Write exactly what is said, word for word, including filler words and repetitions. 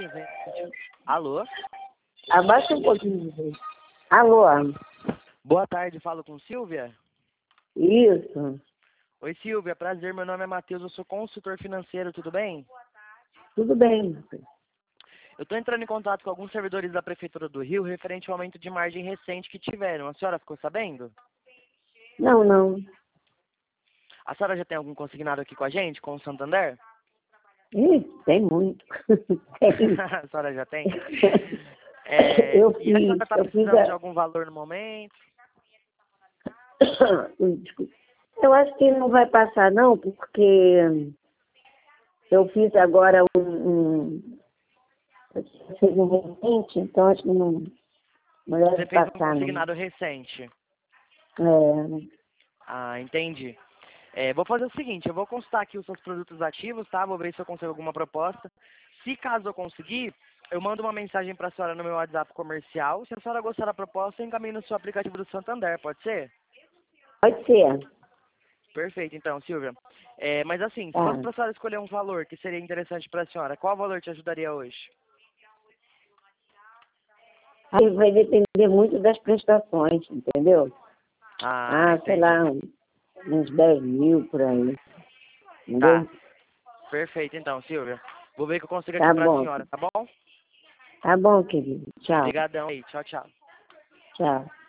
presente. Alô? Abaixa um pouquinho. Alô? Boa tarde, falo com Silvia? Isso. Oi, Silvia, prazer, meu nome é Matheus, eu sou consultor financeiro, tudo bem? Tudo bem. Eu estou entrando em contato com alguns servidores da Prefeitura do Rio referente ao aumento de margem recente que tiveram. A senhora ficou sabendo? Não, não. A senhora já tem algum consignado aqui com a gente, com o Santander? Ih, tem muito. Tem. A senhora já tem? É, Eu e a fiz, senhora está eu fiz precisando a... de algum valor no momento? Desculpa. Eu acho que não vai passar não, porque eu fiz agora um, um, eu fiz um recente, então acho que não, não Você deve fez um passar não. consignado recente. É, Ah, entendi. É, vou fazer o seguinte, eu vou consultar aqui os seus produtos ativos, tá? Vou ver se eu consigo alguma proposta. Se caso eu conseguir, eu mando uma mensagem para a senhora no meu WhatsApp comercial. Se a senhora gostar da proposta, eu encaminho no seu aplicativo do Santander, pode ser? pode ser. Perfeito, então, Silvia. É, mas assim, se fosse Tá. para a senhora escolher um valor que seria interessante para a senhora, qual valor te ajudaria hoje? Aí vai depender muito das prestações, entendeu? Ah, Ah, sei entendi. lá, uns dez mil por aí. Tá, Entendeu? perfeito, então, Silvia. Vou ver o que eu consigo aqui Tá para a bom. senhora, tá bom? Tá bom, querido. Tchau. Obrigadão aí, tchau, tchau. Tchau.